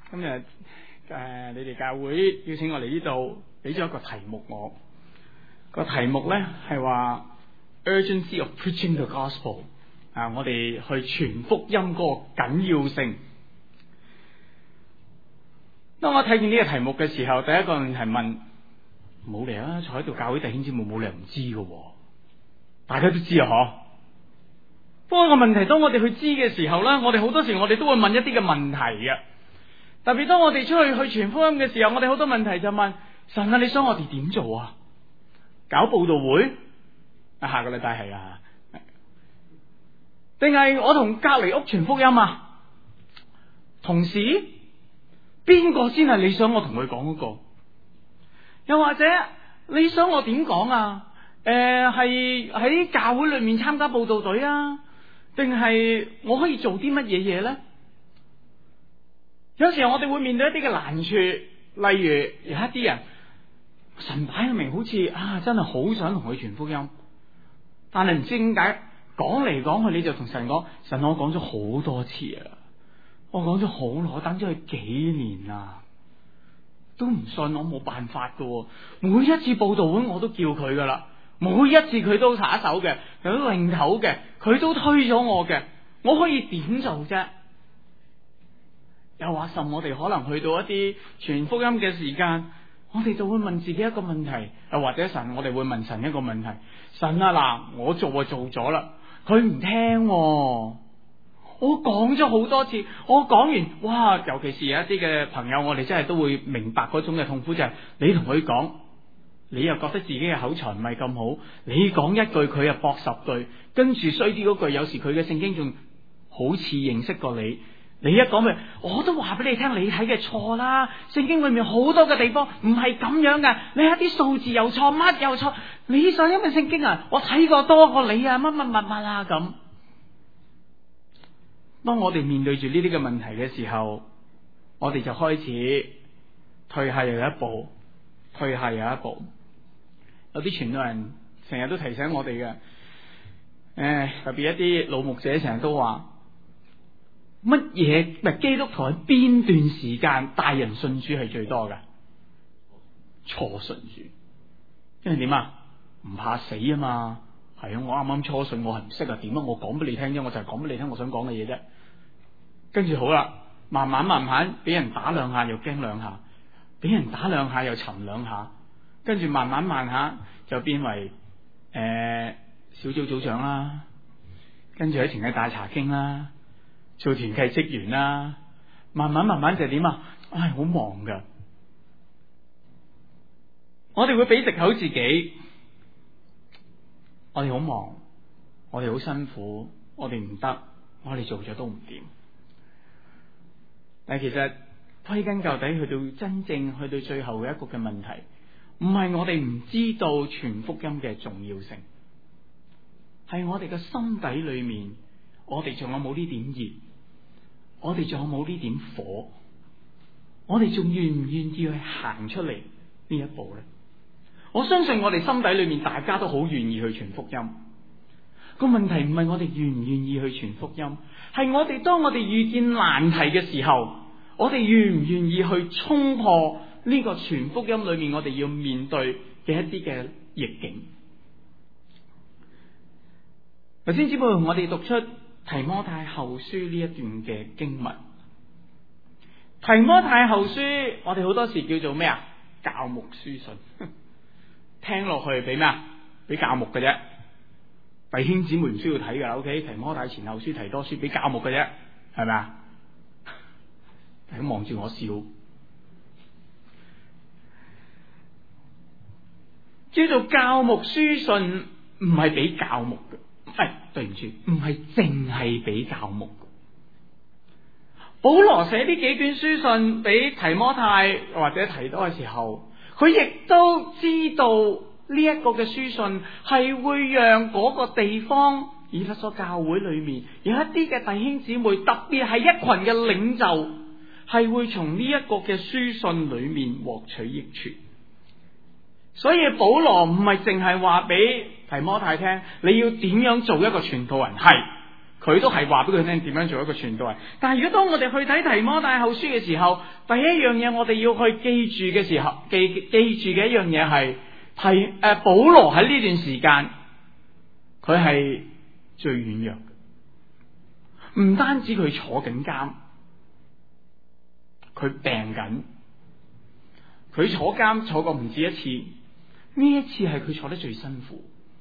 今日你哋教會邀請我嚟呢度，俾咗一個題目我，個題目咧係話 urgency of preaching the gospel 我哋去傳福音嗰個緊要性。當我睇見呢個題目嘅時候，第一個問題問，冇理啊，坐喺度教會弟兄姊妹冇理由唔知㗎，大家都知啊嗬。不過個問題，當我哋去知嘅時候咧，我哋好多時我哋都會問一啲嘅問題嘅。特別當我哋出去傳福音嘅時候，我哋好多問題就問神啊，你想我哋點做啊？搞佈道會下個禮拜係啊，定係我同隔籬屋傳福音啊？同事邊個先係你想我同佢講嗰個？又或者你想我點講啊？係喺教會裏面參加佈道隊啊？定係我可以做啲乜嘢嘢咧？有時候我哋會面對一啲嘅難處，例如有一啲人神擺明好似真係好想同佢傳福音，但係唔知點解講嚟講去你就同神講，神我講咗好多次啊，我講咗好耐，我等咗佢幾年啦，都唔信，我冇辦法噶，每一次佈道會我都叫佢噶啦，每一次佢都耍手嘅，佢都擰頭嘅，佢都推咗我嘅，我可以點做啫？又話甚我哋可能去到一啲傳福音嘅時間，我哋就會問自己一個問題，又或者神我哋會問神一個問題，神啊嗱，我做就做咗啦，佢唔聽我講咗好多次，我講完哇，尤其是有一啲嘅朋友，我哋真係都會明白嗰種嘅痛苦，就係你同佢講，你又覺得自己嘅口才唔係咁好，你講一句佢又駁10句，跟住衰啲嗰句，有時佢嘅聖經仲好似認識過你。你一講咪，我都話俾你聽，你睇嘅錯啦！聖經裏面好多嘅地方唔係咁樣噶，你一啲數字又錯，乜又錯。你想因為聖經啊，我睇過多過你啊，乜啊咁。當我哋面對住呢啲嘅問題嘅時候，我哋就開始退下又一步，退下又一步。有啲傳道人成日都提醒我哋嘅，特別一啲老牧者成日都話。乜嘢基督徒喺邊段時間帶人信主係最多嘅？初信主，因為點啊？唔怕死啊嘛，係啊！我啱啱初信，我係唔識啊，點啊？我講俾你聽啫，我就係講俾你聽我想講嘅嘢啫。跟住好啦，慢慢俾人打兩下又驚兩下，俾人打兩下又沉兩下，跟住慢下就變為小組組長啦，跟住喺團契大查經啦。做團契職員啦，慢慢就點啊？好忙噶，我哋會俾藉口自己，我哋好忙，我哋好辛苦，我哋唔得，我哋做咗都唔掂。但係其實歸根究底，去到真正去到最後嘅一個嘅問題，唔係我哋唔知道傳福音嘅重要性，係我哋嘅心底裏面，我哋仲有冇呢點熱？我哋仲有冇呢點火？我哋仲願唔願意去行出嚟呢一步呢？我相信我哋心底裏面大家都好願意去傳福音。個問題唔係我哋願唔願意去傳福音，係我哋當我哋遇見難題嘅時候，我哋願唔願意去衝破呢個傳福音裏面我哋要面對嘅一啲嘅逆境。頭先只不過同我哋讀出提摩太後書呢一段嘅經文。提摩太後書我哋好多時叫做咩啊？教牧書信，聽落去俾咩啊？俾教牧嘅啫。弟兄姊妹唔需要睇噶 ，OK？ 提摩太前後書提多書俾教牧嘅啫，係咪啊？大家望住我笑，叫做教牧書信，唔係俾教牧嘅。對唔住，唔係淨係俾教牧。保羅寫呢幾卷書信俾提摩太或者提多嘅時候，佢亦都知道呢一個嘅書信係會讓嗰個地方以弗所教會裏面有一啲嘅弟兄姊妹，特別係一群嘅領袖，係會從呢一個嘅書信裏面獲取益處。所以保羅唔係淨係話俾提摩太聽，你要點樣做一個傳道人，係佢都係話俾佢聽點樣做一個傳道人。但係如果當我哋去睇提摩太後書嘅時候，第一樣嘢我哋要去記住嘅時候，記住嘅一樣嘢係保羅喺呢段時間佢係最軟弱嘅，唔單止佢坐緊監，佢病緊，佢坐監坐過唔止一次，呢一次係佢坐得最辛苦，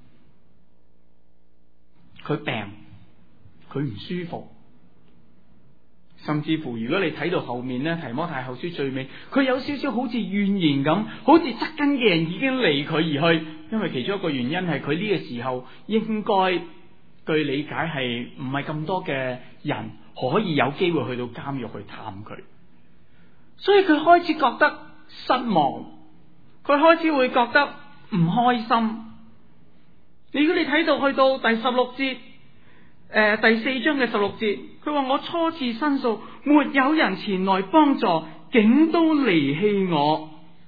佢病，佢唔舒服，甚至乎如果你睇到後面咧，提摩太後書最尾，佢有少少好似怨言咁，好似側跟嘅人已經離佢而去，因為其中一個原因係佢呢個時候應該據理解係唔係咁多嘅人可以有機會去到監獄去探佢，所以佢開始覺得失望，佢開始會覺得唔開心。如果你睇到去到第16節。第4章嘅16節，佢話我初次申訴，沒有人前來幫助，竟都離棄我。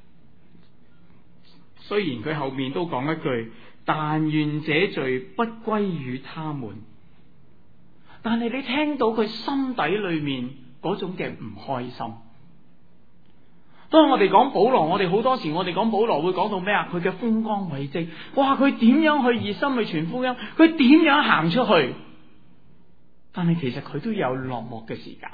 雖然佢後面都講一句，但願這罪不歸於他們，但係你聽到佢心底裏面嗰種嘅唔開心。當我哋講保羅，我哋好多時我哋講保羅會講到咩啊？佢嘅風光偉績，哇！佢點樣去熱心去傳福音，佢點樣行出去？但係其實佢都有落寞嘅時間，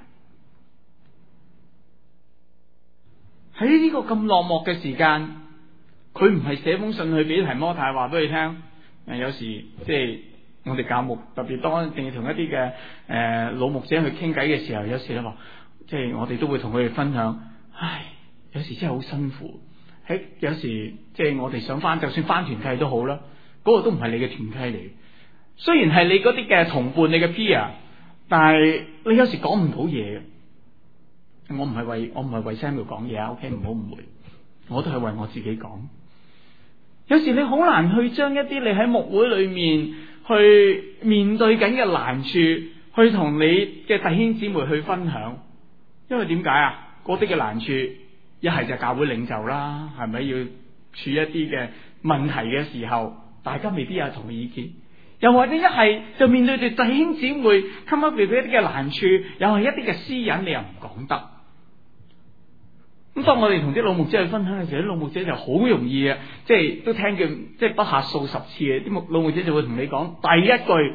喺呢個咁落寞嘅時間，佢唔係寫封信去俾提摩太話俾佢聽。有時即係我哋教牧特別當一定要同一啲嘅老牧者去傾偈嘅時候，有時咧話，即係我哋都會同佢哋分享。唉，有時真係好辛苦。有時即係我哋想翻，就算翻團契都好啦，嗰個都唔係你嘅團契嚟。雖然係你嗰啲嘅同伴，你嘅 peer。但係你有時講唔到嘢，我唔係為 Samuel 講嘢啊 ，OK， 唔好誤會，我都係為我自己講。有時你好難去將一啲你喺牧會裏面去面對緊嘅難處，去同你嘅弟兄姊妹去分享，因為點解啊？嗰啲嘅難處，一係就教會領袖啦，係咪要處一啲嘅問題嘅時候，大家未必有同意見。又或者一係就面對住弟兄姊妹 come up with 一啲嘅難處，又係一啲嘅私隱，你又唔講得。咁當我哋同啲老牧者去分享嘅時候，啲老牧者就好容易嘅，即係都聽見，即係不下數十次嘅，啲老牧者就會同你講第一句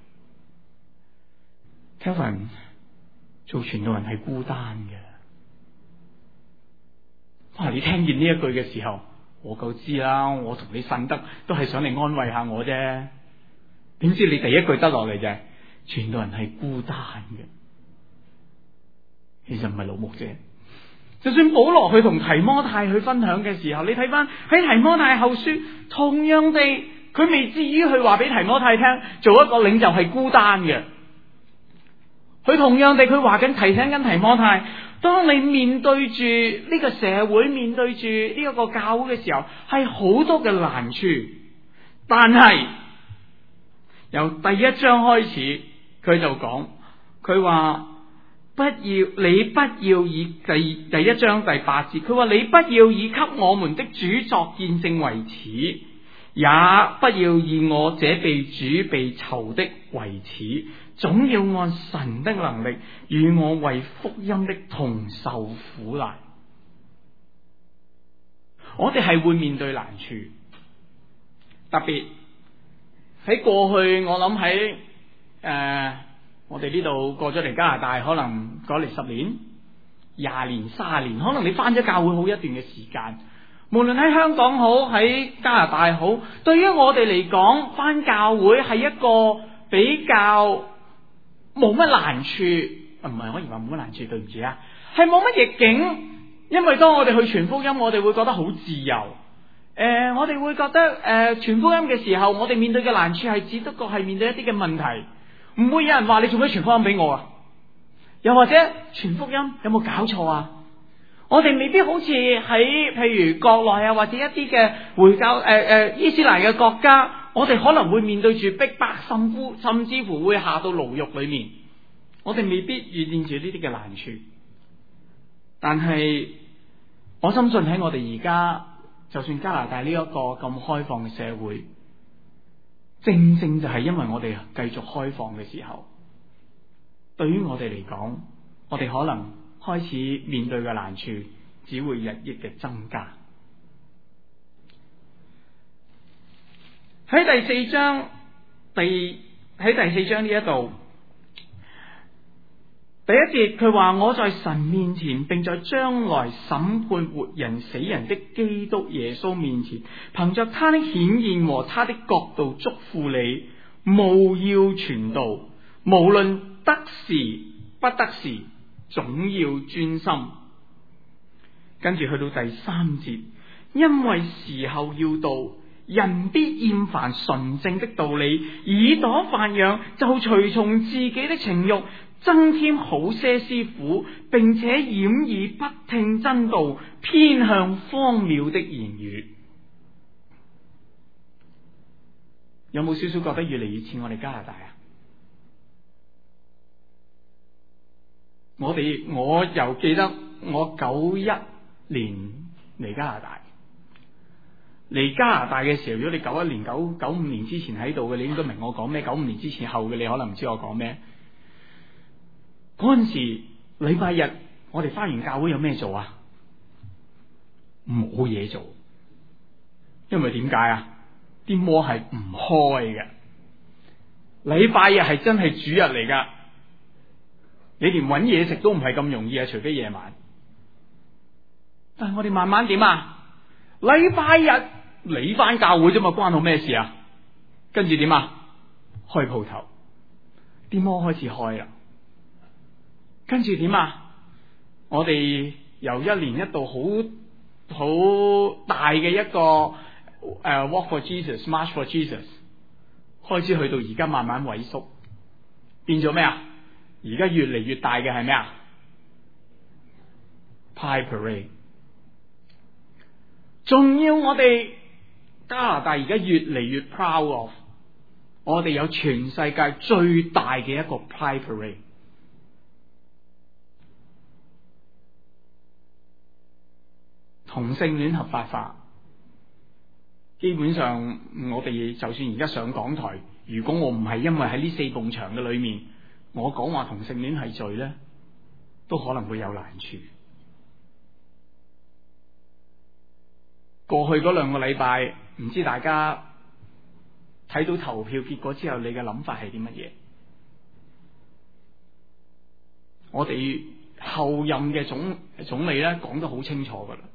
Kevin 做傳道人係孤單嘅。哇！你聽見呢一句嘅時候，我夠知啦，我同你呻得都係想嚟安慰下我啫。點知你第一句得落嚟就係傳道人係孤單嘅，其實唔係老牧者。就算保羅去同提摩太去分享嘅時候，你睇翻喺提摩太後書，同樣地佢未至於去話俾提摩太聽做一個領袖係孤單嘅。佢同樣地佢話緊提醒緊提摩太，當你面對住呢個社會，面對住呢一個教會嘅時候，係好多嘅難處，但係由第一章開始，佢就講，佢話你不要以第一章第8節，佢話你不要以給我們的主作見證為恥，也不要以我這被主被囚的為恥，總要按神的能力與我為福音的同受苦難。我哋係會面對難處，特別喺過去，我諗喺我哋呢度過咗嚟加拿大，可能過嚟10年、20年、30年，可能你翻咗教會好一段嘅時間。無論喺香港好，喺加拿大好，對於我哋嚟講，翻教會係一個比較冇乜難處，唔係可以話冇乜難處，對唔住啊，係冇乜逆境。因為當我哋去傳福音，我哋會覺得好自由。我哋會覺得傳福音嘅時候，我哋面對嘅難處係只不過係面對一啲嘅問題，唔會有人話你做咩傳福音俾我啊？又或者傳福音有冇搞錯啊？我哋未必好似喺譬如國內啊，或者一啲嘅回教伊斯蘭嘅國家，我哋可能會面對住逼迫，甚至乎會下到牢獄裏面。我哋未必遇見住呢啲嘅難處，但係我深信喺我哋而家，就算加拿大呢一個咁開放嘅社會，正正就係因為我哋繼續開放嘅時候， 對於我哋嚟講，我哋可能開始面對嘅難處只會日益嘅增加。喺第四章呢一度第一節，佢話我在神面前，並在將來審判活人死人的基督耶穌面前，憑着他的顯現和他的國度囑咐你，務要傳道，無論得時不得時，總要專心。跟住去到第三節，因為時候要到，人必厭煩純正的道理，耳朵發癢，就隨從自己的情慾，增添好些師傅，並且掩耳不聽真道，偏向荒謬的言語。有冇少少覺得越嚟越似我哋加拿大啊？我又記得我91年嚟加拿大。嚟加拿大嘅時候，如果你91年、95年之前喺度嘅，你應該明我講咩。95年之前後嘅，你可能唔知我講咩。嗰陣時禮拜日我哋返完教會有咩做啊？冇嘢做，因為點解啊？啲摩係唔開嘅。禮拜日係真係主日嚟噶，你連搵嘢食都唔係咁容易啊，除非夜晚。但係我哋慢慢點啊？禮拜日你返教會啫嘛，關我咩事啊？跟住點啊？開鋪頭，啲摩開始開啦。跟住點啊？我哋由一年一度好大嘅一個Walk for Jesus、March for Jesus， 開始去到而家慢慢萎縮，變咗咩啊？而家越嚟越大嘅係咩啊？ Pride Parade。仲要我哋加拿大而家越嚟越 proud of， 我哋有全世界最大嘅一個 Pride Parade。同性戀合法化，基本上我哋就算而家上講台，如果我唔係因為喺呢4埲牆嘅裏面，我講話同性戀係罪呢，都可能會有難處。過去嗰2個禮拜，唔知大家睇到投票結果之後，你嘅諗法係啲乜嘢？我哋後任嘅總理呢講得好清楚噶啦。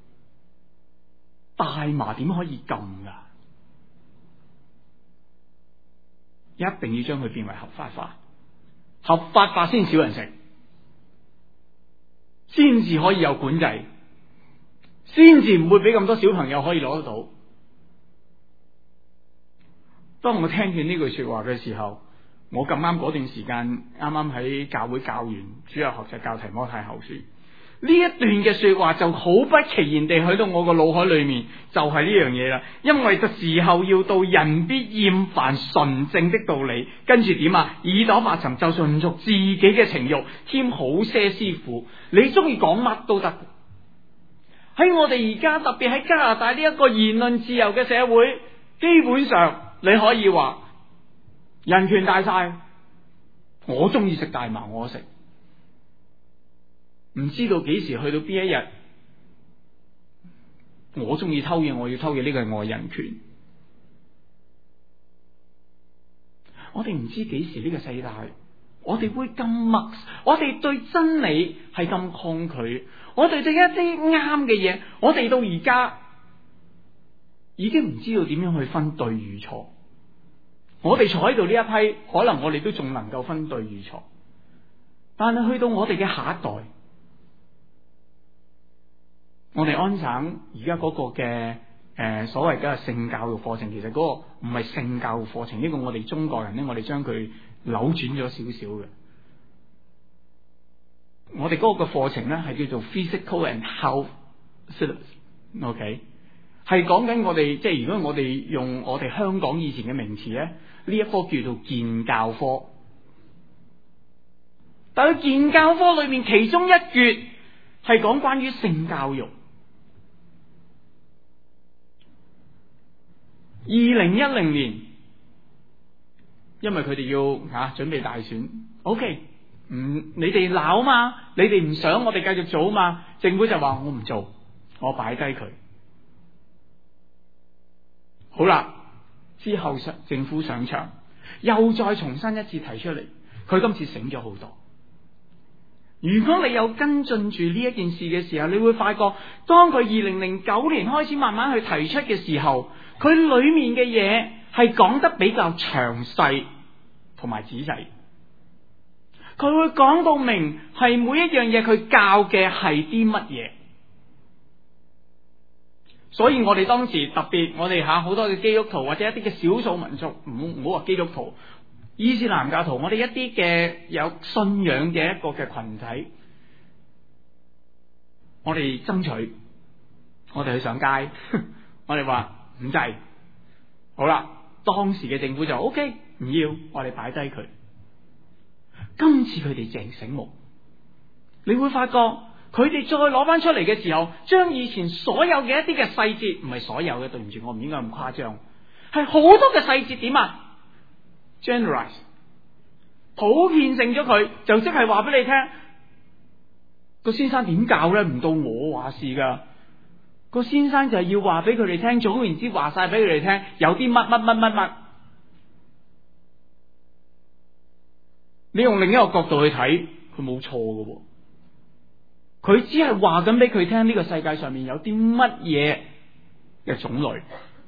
大麻點可以禁噶？一定要將佢變為合法化，合法化先少人食，先至可以有管制，先至唔會俾咁多小朋友可以攞得到。當我聽見呢句說話嘅時候，我咁啱嗰段時間啱啱喺教會教完主日學，就教提摩太後書。呢一段嘅說話就好不其然地去到我個腦海裏面，就係呢樣嘢啦。因為個時候要到，人必厭煩純正的道理。跟住點啊？耳朵發沉，就順從自己嘅情慾，添好些師傅。你中意講乜都得。喺我哋而家特別喺加拿大呢一個言論自由嘅社會，基本上你可以話人權大晒。我中意食大麻，我食。唔知道幾時去到邊一日，我中意偷嘢，我要偷嘢，呢個係我嘅人權。我哋唔知幾時呢個世界，我哋會咁默，我哋對真理係咁抗拒，我哋對一啲啱嘅嘢，我哋到而家已經唔知道點樣去分對與錯。我哋坐喺度呢一批，可能我哋都仲能夠分對與錯，但係去到我哋嘅下一代，我哋安省而家嗰個嘅所謂嘅性教育課程，其實嗰個唔係性教育課程，呢個我哋中國人咧，我哋將佢扭轉咗少少嘅。我哋嗰個嘅課程咧係叫做 Physical and Health Syllabus，OK， 係講緊我哋即係如果我哋用我哋香港以前嘅名詞咧，呢一科叫做健教科。但係健教科裏面其中一節係講關於性教育。2010年，因為佢哋要準備大選 ，OK， 你哋鬧嘛，你哋唔想我哋繼續做嘛，政府就話我唔做，我擺低佢。好啦，之後政府上場，又再重新一次提出嚟，佢今次醒咗好多。如果你有跟進住呢一件事嘅時候，你會發覺，當佢2009年開始慢慢去提出嘅時候，佢裏面嘅嘢係講得比較詳細同埋仔細。佢會講到明係每一樣嘢佢教嘅係啲乜嘢。所以我哋當時特別，我哋好多嘅基督徒或者一啲嘅少數民族，唔好話基督徒、伊斯蘭教徒，我哋一啲嘅有信仰嘅一個嘅群體，我哋爭取，我哋去上街，我哋話唔制。好啦，當時嘅政府就 OK， 唔要，我哋擺低佢。今次佢哋正醒目，你會發覺佢哋再攞翻出嚟嘅時候，將以前所有嘅一啲嘅細節，唔係所有嘅，對唔住，我唔應該咁誇張，係好多嘅細節點啊 generalize 普遍性咗佢，就即係話俾你聽，個先生點教咧？唔到我話事噶，個先生就係要話俾佢哋聽，總言之話晒俾佢哋聽，有啲乜乜乜乜乜。你用另一個角度去睇，佢冇錯㗎，佢只係話緊俾佢聽呢個世界上面有啲乜嘢嘅種類。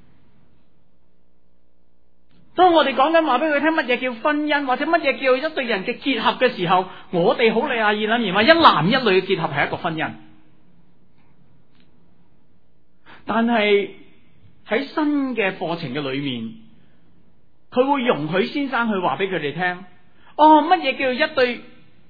當我哋講緊話俾佢聽乜嘢叫婚姻，或者乜嘢叫一對人嘅結合嘅時候，我哋好理所當然話一男一女嘅結合係一個婚姻。但係喺新嘅課程嘅裏面，佢會容許先生去話俾佢哋聽。哦，乜嘢叫一對？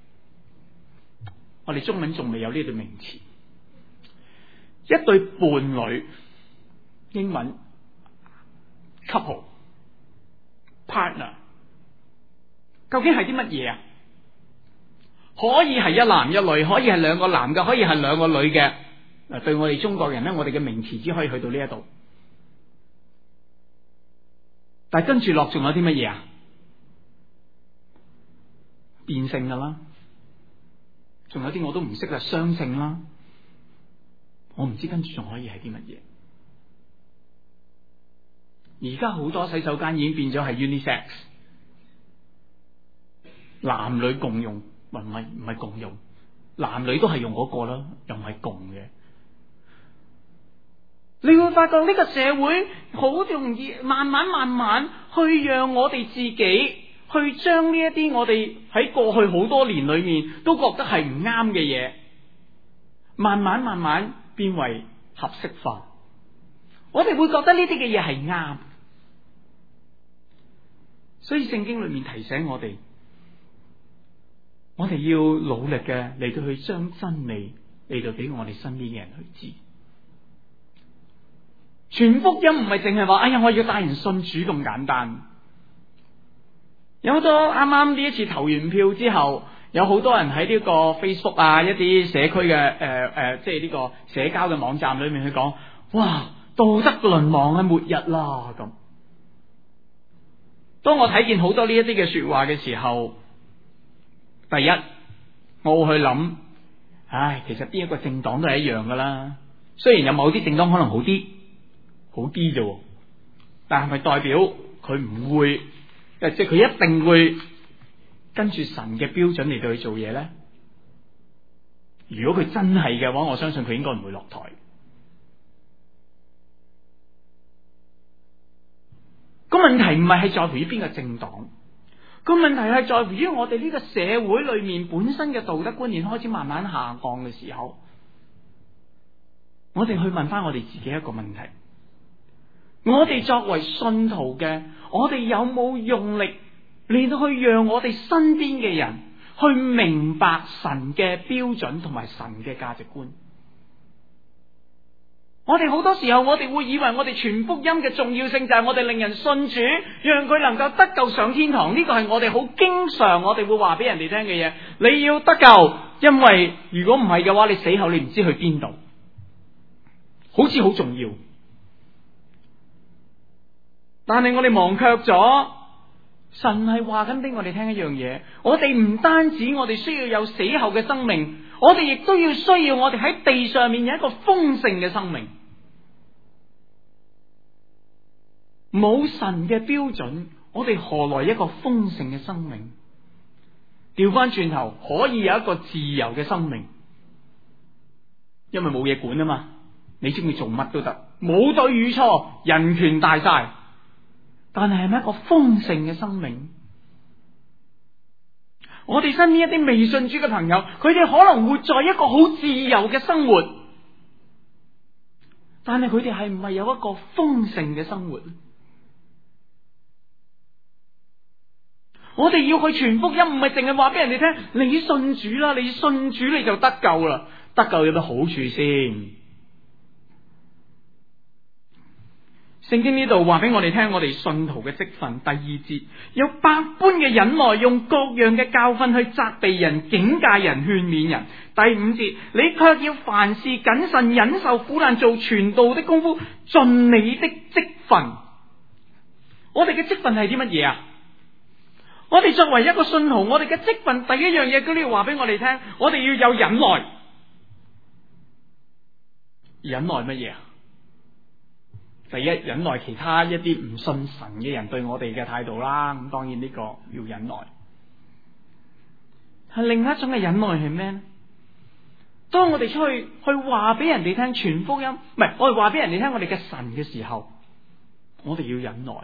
我哋中文仲未有呢對名詞，一對伴侶，英文 couple partner， 究竟係啲乜嘢啊？可以係一男一女，可以係兩個男嘅，可以係兩個女嘅。嗱，對我哋中國人咧，我哋嘅名詞只可以去到呢一度。但係跟住落仲有啲乜嘢啊？變性噶啦，仲有啲我都唔識啦，雙性啦，我唔知跟住仲可以係啲乜嘢。而家好多洗手間已經變咗係 unisex， 男女共用，唔係共用，男女都係用嗰個啦，又唔係共嘅。你會發覺呢個社會好容易慢慢去讓我哋自己去將呢一啲我哋喺過去好多年裏面都覺得係唔啱嘅嘢，慢慢變為合適化。我哋會覺得呢啲嘅嘢係啱，所以聖經裏面提醒我哋要努力嘅嚟到去將真理嚟到俾我哋身邊嘅人去知。傳福音唔係淨係話，哎呀，我要帶人信主咁簡單。有好多啱啱呢一次投完票之後，有好多人喺呢個 Facebook 啊，一啲社區嘅即係呢個社交嘅網站裏面去講，哇，道德淪亡嘅末日啦咁。當我睇見好多呢一啲嘅說話嘅時候，第一，我會去諗，其實邊一個政黨都係一樣噶啦。雖然有某啲政黨可能好啲啫，但係咪代表佢唔會，即係佢一定會跟住神嘅標準嚟到去做嘢咧？如果佢真係嘅話，我相信佢應該唔會落台。個問題唔係在乎於邊個政黨，個問題係在乎於我哋呢個社會裏面本身嘅道德觀念開始慢慢下降嘅時候，我哋去問翻我哋自己一個問題。我哋作為信徒嘅，我哋有冇用力嚟到去讓我哋身邊嘅人去明白神嘅標準同埋神嘅價值觀？我哋好多時候，我哋會以為我哋傳福音嘅重要性就係我哋令人信主，讓佢能夠得救上天堂。呢個係我哋好經常我哋會話俾人哋聽嘅嘢。你要得救，因為如果唔係嘅話，你死後你唔知去邊度，好似好重要。但係我哋忘卻咗， 神係話緊俾我哋聽一樣嘢，我哋唔單止我哋需要有死後嘅生命，我哋亦都需要我哋喺地上面有一個豐盛嘅生命。冇神嘅標準，我哋何來一個豐盛嘅生命？調翻轉頭，可以有一個自由嘅生命，因為冇嘢管啊嘛，你中意做乜都得，冇對與錯，人權大晒。但係咪一個豐盛嘅生命？我哋身邊一啲未信主嘅朋友，佢哋可能活在一個好自由嘅生活，但係佢哋係唔係有一個豐盛嘅生活？我哋要去傳福音，唔係淨係話俾人哋聽，你信主啦，你信主你就得救啦。得救有咩好處先？聖經呢度話俾我哋聽，我哋信徒嘅職分，第二節有百般嘅忍耐，用各樣嘅教訓去責備人、警戒人、勸勉人。第五節，你卻要凡事謹慎，忍受苦難，做傳道的功夫，盡你的職分。我哋嘅職分係啲乜嘢啊？我哋作為一個信徒，我哋嘅職分第一樣嘢，佢呢度話俾我哋聽，我哋要有忍耐。忍耐乜嘢啊？第一，忍耐其他一啲唔信神嘅人對我哋嘅態度啦。咁當然呢個要忍耐。係另一種嘅忍耐係咩呢？當我哋出去話俾人哋聽傳福音，唔係我哋話俾人哋聽我哋嘅神嘅時候，我哋要忍耐。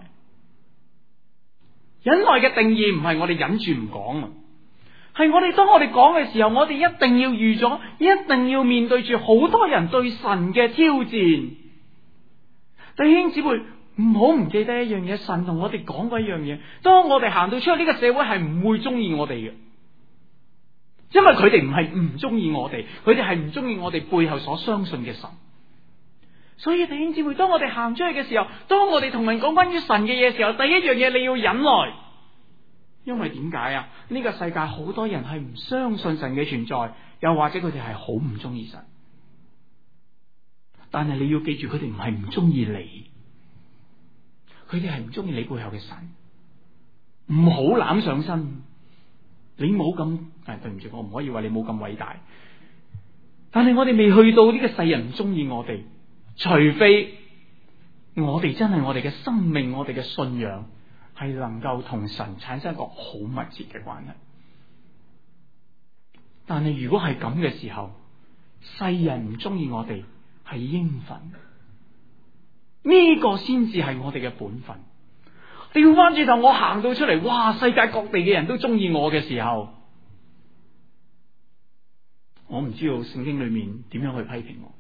忍耐嘅定義唔係我哋忍住唔講啊，係我哋當我哋講嘅時候，我哋一定要預咗，一定要面對住好多人對神嘅挑戰。弟兄姊妹，唔好唔記得一樣嘢，神同我哋講過一樣嘢，當我哋行到出去呢個社會係唔會中意我哋嘅，因為佢哋唔係唔中意我哋，佢哋係唔中意我哋背後所相信嘅神。所以弟兄姊妹，當我哋行出去嘅時候，當我哋同人講關於神嘅嘢嘅時候，第一樣嘢你要忍耐，因為點解啊？呢個世界好多人係唔相信神嘅存在，又或者佢哋係好唔中意神。但係你要記住，佢哋唔係唔中意你，佢哋係唔中意你背後嘅神。唔好攬上身，你冇咁，對唔住，我唔可以話你冇咁偉大。但係我哋未去到呢個世人唔中意我哋，除非我哋真係我哋嘅生命，我哋嘅信仰係能夠同神產生一個好密切嘅關係。但係如果係咁嘅時候，世人唔中意我哋係應份，呢個先至係我哋嘅本分。調翻轉頭，我行到出嚟，哇！世界各地嘅人都中意我嘅時候，我唔知道聖經裏面點樣去批評我。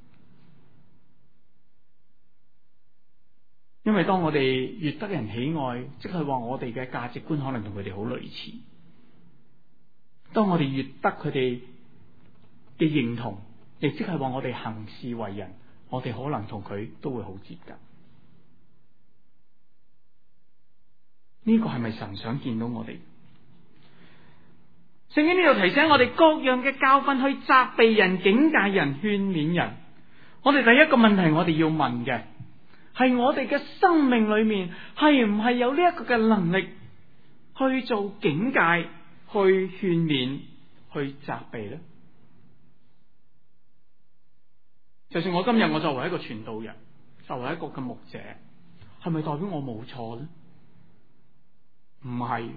因為當我哋越得人喜愛，即係話我哋嘅價值觀可能同佢哋好類似。當我哋越得佢哋嘅認同，亦即係話我哋行事為人，我哋可能同佢都會好接近。呢個係咪神想見到我哋？聖經呢度提醒我哋各樣嘅教訓去責備人、警戒人、勸勉人。我哋第一個問題我哋要問嘅係我哋嘅生命裏面係唔係有呢一個嘅能力去做警戒、去勸勉、去責備呢？就算我今日我作為一個傳道人，作為一個嘅牧者，係咪代表我冇錯呢？唔係，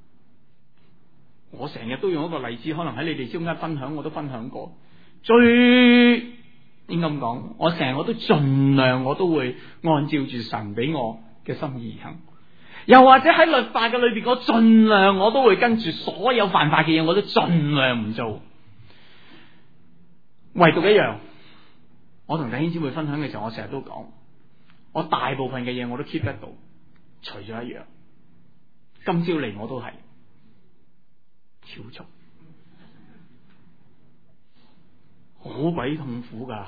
我成日都用一個例子，可能喺你哋中間分享，我都分享過。最應該咁講，我成日我都盡量我都會按照住神俾我嘅心意而行，又或者喺律法嘅裏邊，我盡量我都會跟住所有犯法嘅嘢，我都盡量唔做。唯獨一樣，我同弟兄姊妹分享嘅時候，我成日都講，我大部分嘅嘢我都 keep 得到，除咗一樣。今朝嚟我都係超速，好鬼痛苦噶。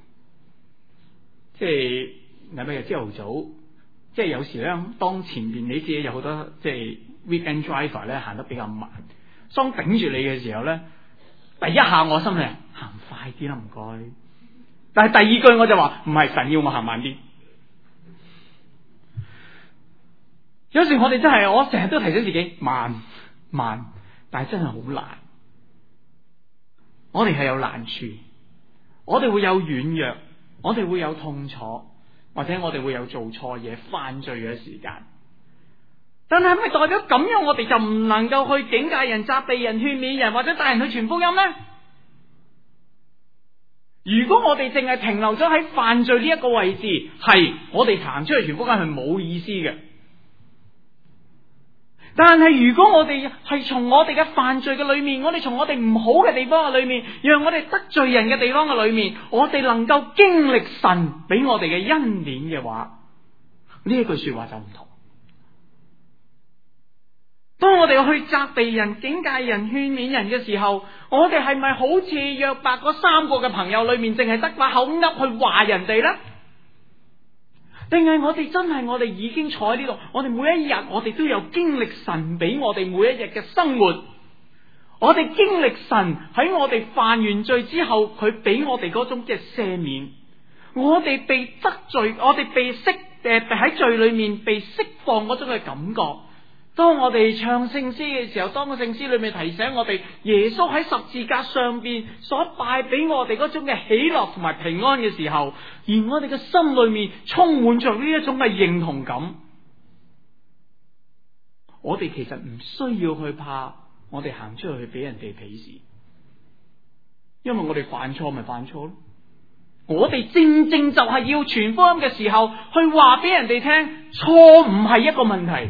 即係禮拜日朝頭早，即係有時咧，當前面你知有好多即係 weekend driver 咧行得比較慢，當頂住你嘅時候咧，第一下我心裏行快啲啦，唔該。但係第二句我就話唔係，神要我行慢啲。 有時我哋真係，我成日都提醒自己慢，但係真係好難。我哋係有難處，我哋會有軟弱，我哋會有痛楚，或者我哋會有做錯嘢、犯罪嘅時間。但係咪代表咁樣我哋就唔能夠去警戒人、責備人、勸勉人，或者帶人去傳福音呢？如果我哋淨係停留咗喺犯罪呢一個位置，係我哋行出去傳福音係冇意思嘅。但係如果我哋係從我哋嘅犯罪嘅裏面，我哋從我哋唔好嘅地方嘅裏面，讓我哋得罪人嘅地方嘅裏面，我哋能夠經歷神俾我哋嘅恩典嘅話，呢一句說話就唔同。當我哋去責備人、警戒人、勸勉人嘅時候，我哋係咪好似約伯嗰3個嘅朋友裏面，淨係得把口噏去話人哋呢？定係我哋真係我哋已經坐喺呢度，我哋每一日我哋都有經歷神俾我哋每一日嘅生活，我哋經歷神喺我哋犯完罪之後，佢俾我哋嗰種嘅赦免，我哋被得罪，我哋被喺罪裏面被釋放嗰種嘅感覺。當我哋唱聖詩嘅時候，當個聖詩裏面提醒我哋耶穌喺十字架上邊所帶俾我哋嗰種嘅喜樂同埋平安嘅時候，而我哋嘅心裏面充滿着呢一種嘅認同感，我哋其實唔需要去怕我哋行出去俾人哋鄙視，因為我哋犯錯咪犯錯咯。我哋正正就係要傳福音嘅時候，去話俾人哋聽，錯唔係一個問題。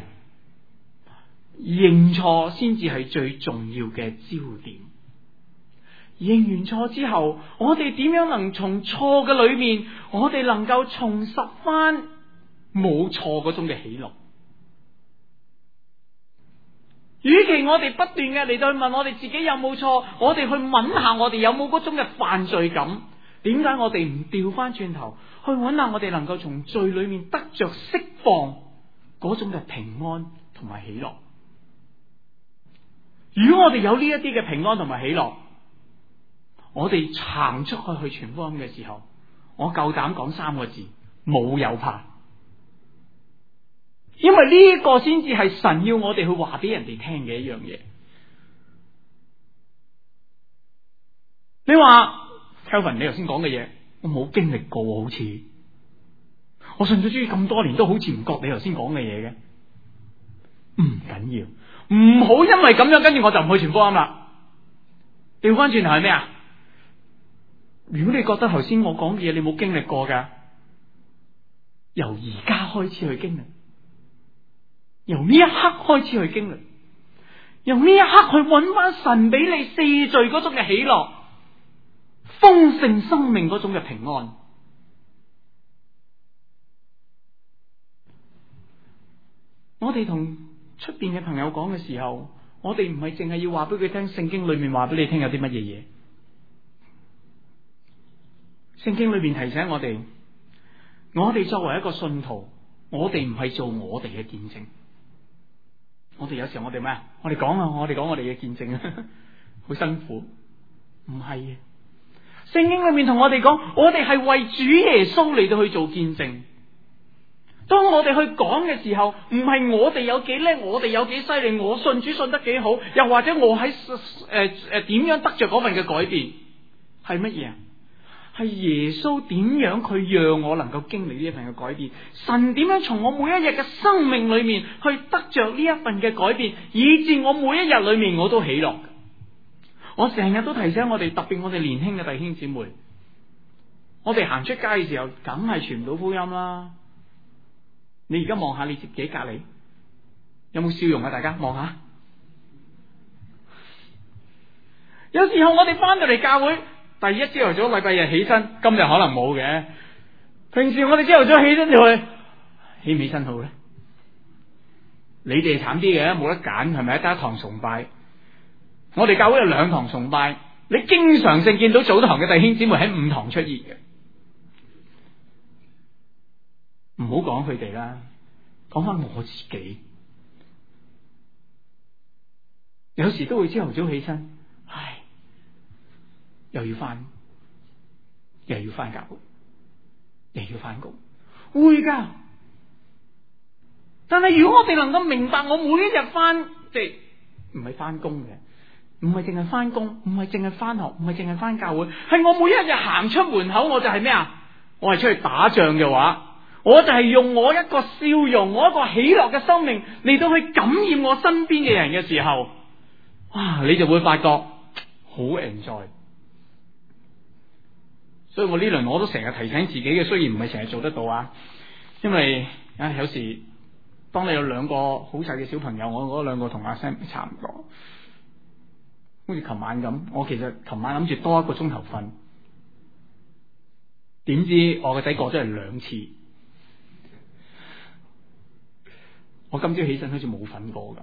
認錯先至係最重要嘅焦點。認完錯之後，我哋點樣能從錯嘅裏面，我哋能夠重拾翻冇錯嗰種嘅喜樂？與其我哋不斷嘅嚟到去問我哋自己有冇錯，我哋去問下我哋有冇嗰種嘅犯罪感。點解我哋唔調翻轉頭去揾下我哋能夠從罪裏面得着釋放嗰種嘅平安同埋喜樂？如果我哋有呢一啲嘅平安同埋喜樂，我哋行出去傳福音嘅時候，我夠膽講3個字：冇有怕。因為呢個先至係神要我哋去話俾人哋聽嘅一樣嘢。你話 Kelvin， 你頭先講嘅嘢，我冇經歷過，好似我信咗主咁多年，都好似唔覺你頭先講嘅嘢嘅。唔緊要。唔好因為咁樣，跟住我就唔去傳福音啦。調翻轉頭係咩啊？如果你覺得頭先我講嘅嘢你冇經歷過噶，由而家開始去經歷，由呢一刻開始去經歷，由呢一刻去揾翻神俾你赦罪嗰種嘅喜樂，豐盛生命嗰種嘅平安。我哋同出邊嘅朋友講嘅時候，我哋唔係淨係要話俾佢聽聖經裏面話俾你聽有啲乜嘢嘢。聖經裏面提醒我哋作為一個信徒，我哋唔係做我哋嘅見證。我哋有時候我哋咩啊？我哋講我哋嘅見證啊，好辛苦。唔係嘅，聖經裏面同我哋講，我哋係為主耶穌嚟到去做見證。當我哋去講嘅時候，唔係我哋有幾叻，我哋有幾犀利，我信主信得幾好，又或者我喺點樣得着嗰份嘅改變，係乜嘢啊？係耶穌點樣佢讓我能夠經歷呢一份嘅改變，神點樣從我每一日嘅生命裏面去得着呢一份嘅改變，以致我每一日裏面我都喜樂。我成日都提醒我哋，特別我哋年輕嘅弟兄姊妹，我哋行出街嘅時候，梗係傳唔到福音啦。你而家望下你自己隔籬，有冇笑容啊？大家望下。有時候我哋翻到嚟教會，第一朝頭早禮拜日起身，今日可能冇嘅。平時我哋朝頭早起身就去，起唔起身好咧？你哋慘啲嘅，冇得揀，係咪？得一堂崇拜。我哋教會有2堂崇拜，你經常性見到早堂嘅弟兄姊妹喺5堂出現嘅。唔好講佢哋啦，講翻我自己，有時都會朝頭早起身，唉，又要翻教會，又要翻工，會噶。 但係如果我哋能夠明白，我每一日翻，即係唔係翻工嘅，唔係淨係翻工，唔係淨係翻學，唔係淨係翻教會，係我每一日行出門口，我就係咩啊？我係出去打仗嘅話，我就係用我一個笑容，我一個喜樂嘅生命嚟到去感染我身邊嘅人嘅時候，哇！你就會發覺好 enjoy。所以我呢輪我都成日提醒自己嘅，雖然唔係成日做得到啊，因為有時當你有兩個好細嘅小朋友，我嗰兩個同阿 Sam 差唔多，好似琴晚咁，我其實琴晚諗住多一個鐘頭瞓，點知我個仔過咗嚟2次，我今朝起身好似冇瞓過咁，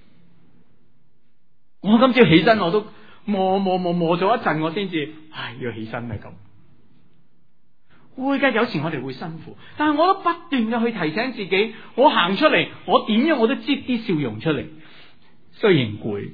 我今朝起身我都磨咗一陣，我先至要起身係咁。會嘅，有時我哋會辛苦，但係我都不斷嘅去提醒自己，我行出嚟，我點樣我都擠啲笑容出嚟，雖然攰，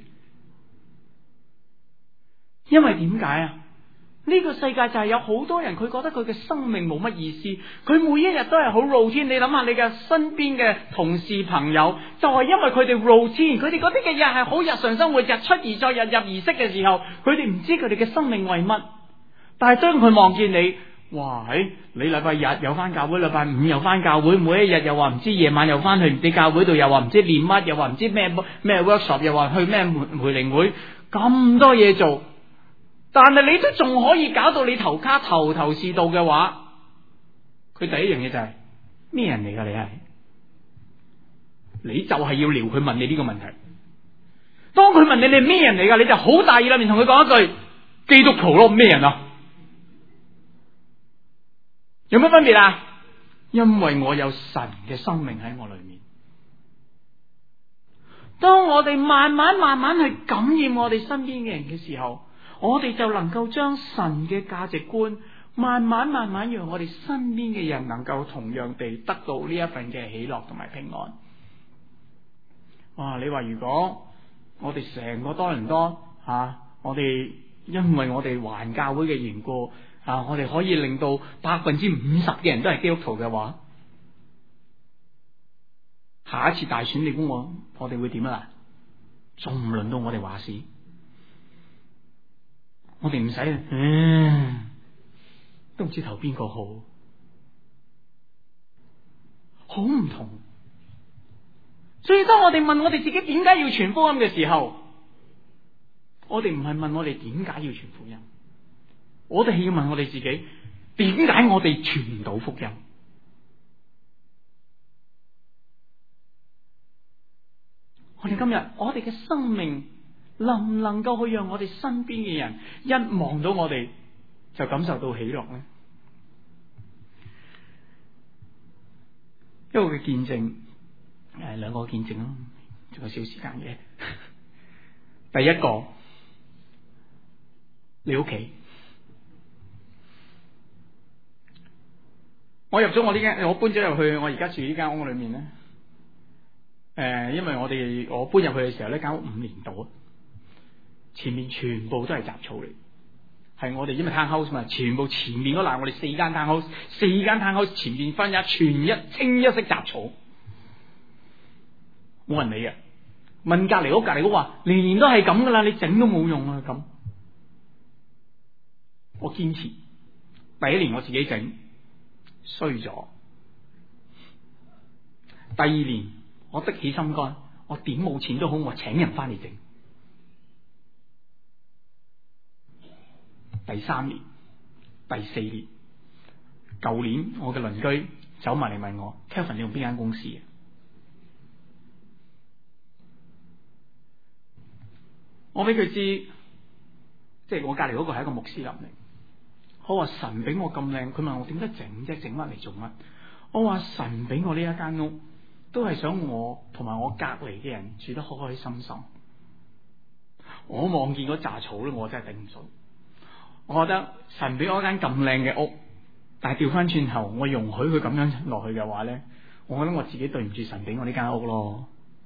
因為點解啊？呢個世界就係有好多人，佢覺得佢嘅生命冇乜意思，佢每一日都係好 routine。你諗下，你嘅身邊嘅同事朋友，就係因為佢哋 routine，佢哋嗰啲嘅嘢係好日常生活，日出而作，日入而息嘅時候，佢哋唔知佢哋嘅生命為乜。但係當佢望見你，哇！你禮拜日又翻教會，禮拜五又翻教會，每一日又話唔知夜晚又翻去唔知教會度，又話唔知練乜，又話唔知咩 workshop， 又話去咩培靈會，咁多嘢做，但係你都仲可以搞到你頭是道嘅話，佢第一樣嘢就係咩人嚟㗎？你就係要撩佢問你呢個問題。當佢問你係咩人嚟㗎，你就好大意啦面同佢講一句基督徒咯，咩人啊？有乜分別啊？因為我有神嘅生命喺我裏面。當我哋慢慢去感染我哋身邊嘅人嘅時候，我哋就能夠將神嘅價值觀慢慢讓我哋身邊嘅人能夠同樣地得到呢一份嘅喜樂同埋平安。哇！你話如果我哋成個多倫多我哋因為我哋環教會嘅緣故我哋可以令到50%嘅人都係基督徒嘅話，下一次大選你估我哋會點啊？仲唔輪到我哋話事？我哋唔使都唔知投邊個好，好唔同。所以當我哋問我哋自己點解要傳福音嘅時候，我哋唔係問我哋點解要傳福音，我哋係要問我哋自己，點解我哋傳唔到福音？我哋今日我哋嘅生命能唔能夠去讓我哋身邊嘅人一望到我哋就感受到喜樂呢？一個嘅見證兩個見證咯，仲有少時間嘅。第一個，你屋企，我入咗我搬咗入去我而家住呢間屋裏面咧。因為我搬入去嘅時候呢間屋5年度，前面全部都係雜草嚟，係我哋因為 townhouse 嘛，全部前面嗰欄我哋4間 townhouse 前面分清一色雜草，冇人理嘅。問隔籬屋話年年都係咁噶啦，你整都冇用啊咁。我堅持，第一年我自己整，衰咗。第2年我的起心肝，我點冇錢都好，我請人翻嚟整。第3年、第4年，舊年我嘅鄰居走埋嚟問我 Kevin 你用邊間公司啊？我俾佢知，即係我隔籬嗰個係一個穆斯林嚟。我話神俾我咁靚，佢問我點解整啫？整乜嚟做乜？我話神俾我呢一間屋，都係想我同埋我隔籬嘅人住得開開心心。我望見嗰雜草咧，我真係頂唔順。我覺得神俾我一間咁靚嘅屋，但係調翻轉頭，我容許佢咁樣落去嘅話咧，我覺得我自己對唔住神俾我呢間屋咯。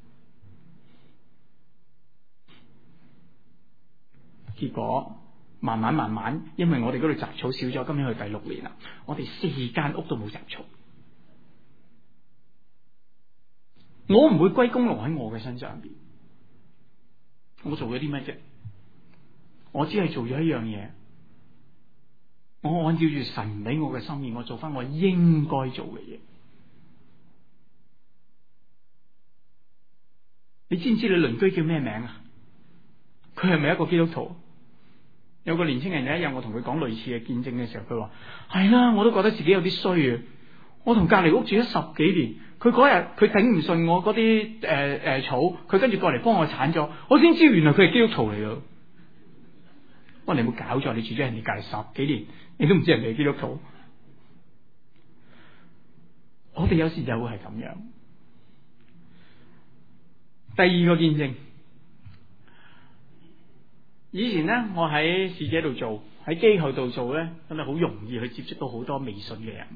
結果慢慢，因為我哋嗰度雜草少咗，今年去第6年啦，我哋4間屋都冇雜草。 我唔會歸功勞喺我嘅身上邊。我做咗啲乜啫？我只係做咗一樣嘢，我按照住神俾我嘅心意，我做翻我應該做嘅嘢。你知唔知你鄰居叫咩名啊？佢係咪一個基督徒？有個年輕人有一日我同佢講類似嘅見證嘅時候，佢話係啦，我都覺得自己有啲衰啊！我同隔籬屋住咗10幾年，佢嗰日佢頂唔順我嗰啲草，佢跟住過嚟幫我鏟咗，我先知原來佢係基督徒嚟噶。我話你有冇搞錯？你住咗人哋隔籬10幾年，你都唔知人哋係基督徒。我哋有時就會係咁樣。第二個見證，以前呢，我喺使者度做，喺機構度做呢，真係好容易去接觸到好多未信嘅人。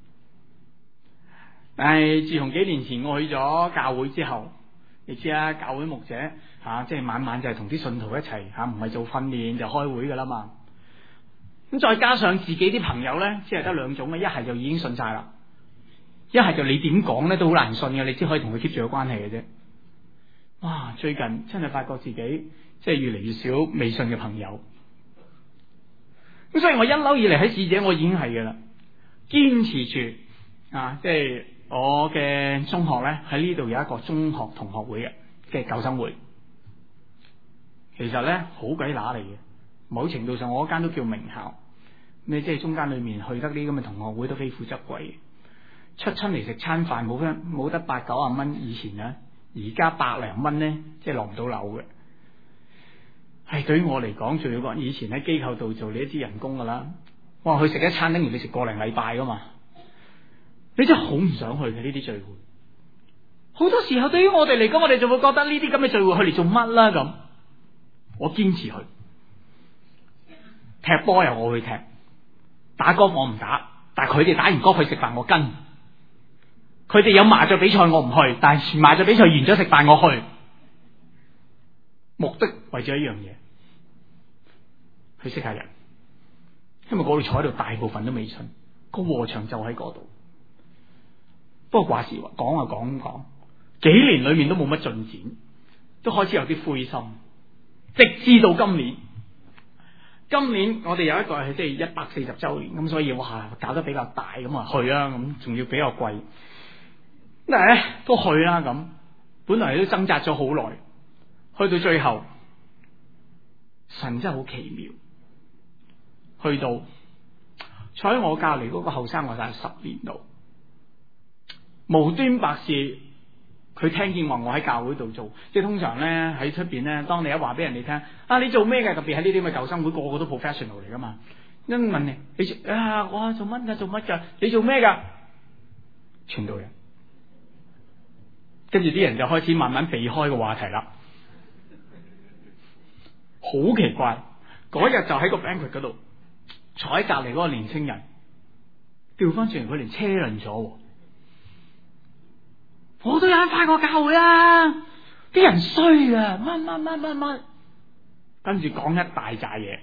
但係自從幾年前我去咗教會之後，你知啦，教會牧者即係晚晚就係同啲信徒一齊唔係做訓練就開會噶啦嘛。咁再加上自己啲朋友呢，只係得兩種嘅，一係就已經信晒啦，一係就你點講呢都好難信嘅，你只可以同佢 keep 住個關係嘅啫。哇！最近真係發覺自己即係越嚟越少未信嘅朋友，咁所以我一嬲以嚟喺使者我已經係嘅啦，堅持住即係我嘅中學咧，喺呢度有一個中學同學會嘅救生會，其實咧好鬼乸嚟嘅，某程度上我嗰間都叫名校，你即係中間裏面去得啲咁嘅同學會都非富則貴，出親嚟食餐飯冇得8、90蚊以前啊。而家100零蚊咧，即係落唔到樓嘅。係對於我嚟講，仲要講以前喺機構度做，你都知人工噶啦。哇，去食一餐，等於你食個零禮拜噶嘛。你真係好唔想去嘅呢啲聚會。好多時候對於我哋嚟講，我哋就會覺得呢啲咁嘅聚會去嚟做乜啦咁。我堅持去，踢波又我去踢，打golf我唔打，但係佢哋打完golf去食飯我跟。佢哋有麻雀比賽我唔去，但係麻雀比賽完咗食飯我去，目的為咗一樣嘢，去識下人。因為嗰度坐喺度大部分都未信，個禾場就喺嗰度。不過話時話講啊講，幾年裏面都冇乜進展，都開始有啲灰心，直至到今年。今年我哋有一個係即係140周年，咁所以哇搞得比較大咁啊去啊，咁仲要比較貴。但係咧都去啦咁，本來都掙扎咗好耐，去到最後，神真係好奇妙，去到坐喺我隔籬嗰個後生我就係10年度，無端白事，佢聽見話我喺教會度做，即係通常咧喺出邊咧，當你一話俾人哋聽你做咩嘅，特別喺呢啲咁嘅救生會，個個都 professional 嚟噶嘛，一問你我做乜噶，做乜噶，你做咩噶，傳道人。跟住啲人就開始慢慢避開個話題啦，好奇怪！嗰日就喺個 banquet 嗰度坐喺隔籬嗰個年青人，調翻轉佢連車輪咗，我都有人返過教會啊！啲人衰啊，乜，跟住講一大扎嘢，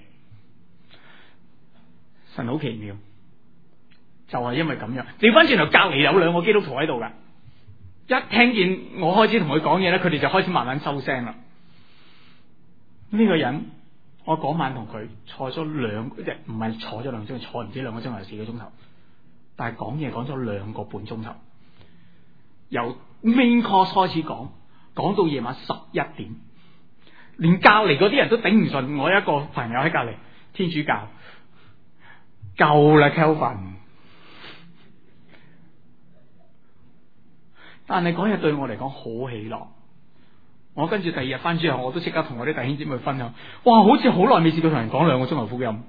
神好奇妙，就係因為咁樣，調翻轉頭隔籬有2個基督徒喺度噶。一聽見我開始同佢講嘢咧，佢哋就開始慢慢收聲啦。呢個人，我嗰晚同佢坐咗唔係坐咗2鐘，坐唔知2個鐘頭4個鐘頭，但係講嘢講咗2個半鐘頭，由 main course 開始講到夜晚11點，連隔籬嗰啲人都頂唔順。我一個朋友喺隔籬，天主教夠啦 Kelvin。但係嗰日對我嚟講好喜樂，我跟住第2日翻之後，我都即刻同我啲弟兄姊妹分享，哇，好似好耐未試過同人講2個鐘頭福音。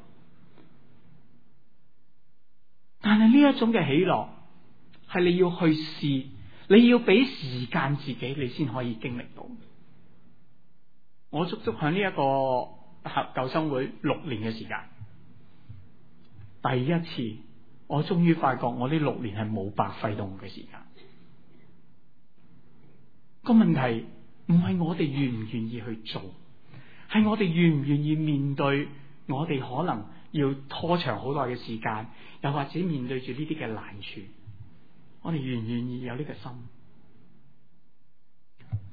但係呢一種嘅喜樂，係你要去試，你要俾時間自己，你先可以經歷到。我足足喺呢一個救生會6年嘅時間，第一次我終於發覺我呢6年係冇白費到我嘅時間。個問題唔係我哋願唔願意去做，係我哋願唔願意面對我哋可能要拖長好耐嘅時間，又或者面對住呢啲嘅難處，我哋願唔願意有呢個心？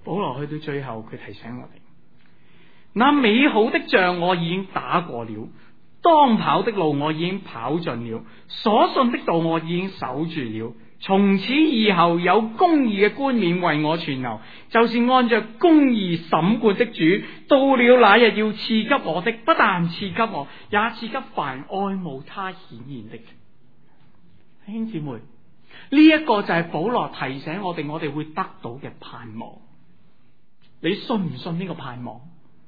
保羅去到最後，佢提醒我哋：那美好的仗我已經打過了，當跑的路我已經跑盡了，所信的道我已經守住了。從此以後，有公義嘅冠冕為我存留，就是按着公義審判的主，到了那日要賜給我的，不但賜給我，也賜給凡愛慕他顯現的。弟兄姊妹，呢一個就係保羅提醒我哋會得到嘅盼望。你信唔信呢個盼望？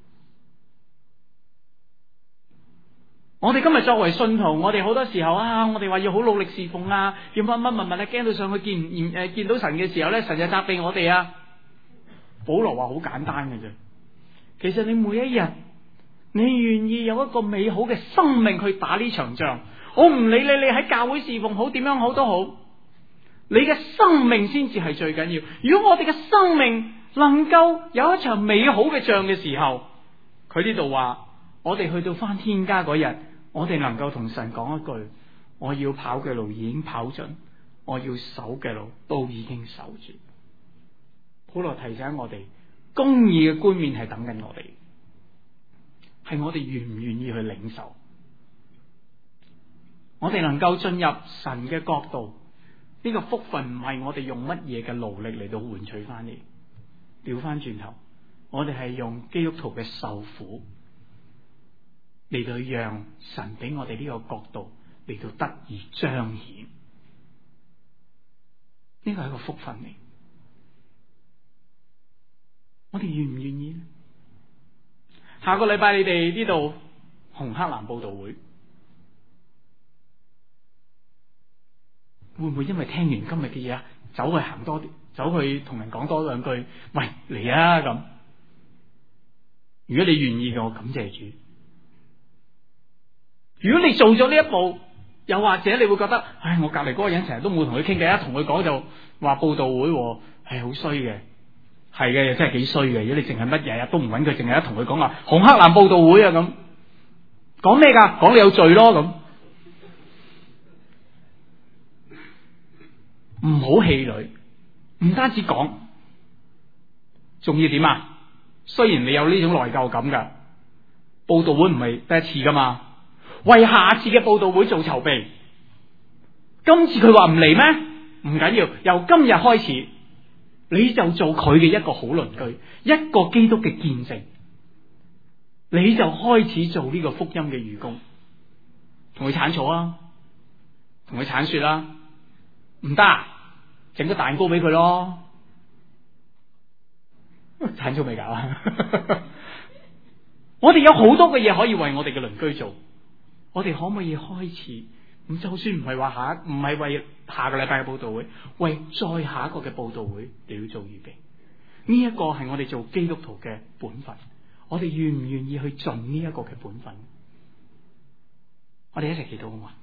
我哋今日作為信徒，我哋好多時候我哋話要好努力侍奉要乜乜驚到上去見到神嘅時候咧，神就責備我哋啊。保羅話好簡單嘅啫，其實你每一日，你願意有一個美好嘅生命去打呢場仗，我唔理你喺教會侍奉好點樣好都好，你嘅生命先至係最緊要。如果我哋嘅生命能夠有一場美好嘅仗嘅時候，佢呢度話我哋去到返天家嗰日，我哋能夠同神講一句：我要跑嘅路已經跑盡，我要守嘅路都已經守住。保羅提醒我哋，公義嘅冠冕係等緊我哋，係我哋願唔願意去領受。我哋能夠進入神嘅國度，呢個福分唔係我哋用乜嘢嘅勞力嚟到換取翻嚟，調翻轉頭，我哋係用基督徒嘅受苦嚟到讓神俾我哋呢個國度嚟到得以彰顯。呢個係一個福分嚟，我哋願唔願意呢？下個禮拜你哋呢度紅黑藍佈道會，會唔會因為聽完今日嘅嘢走去行多啲，走去同人講多兩句，喂，嚟啊咁？如果你願意嘅，我感謝主。如果你做咗呢一步，又或者你會覺得，我隔籬嗰個人成日都冇同佢傾偈，一同佢講就話佈道會係好衰嘅，係嘅，真係幾衰嘅。如果你淨係乜日日都唔揾佢，淨係一同佢講話紅黑藍佈道會啊咁，講咩噶？講你有罪咯咁。唔好氣餒，唔單止講，仲要點啊？雖然你有呢種內疚感噶，佈道會唔係第一次噶嘛，為下次嘅佈道會做籌備。今次佢話唔嚟咩？唔緊要，由今日開始，你就做佢嘅一個好鄰居，一個基督嘅見證，你就開始做呢個福音嘅義工，同佢鏟草啊，同佢鏟雪啦，唔得啊？整個蛋糕俾佢咯，鏟草未搞啊！我哋有好多嘅嘢可以為我哋嘅鄰居做，我哋可唔可以開始？咁就算唔係話唔係為下個禮拜嘅佈道會，為再下一個嘅佈道會你要做預備。呢一個係我哋做基督徒嘅本分，我哋願唔願意去盡呢一個嘅本分？我哋一齊祈禱好嘛？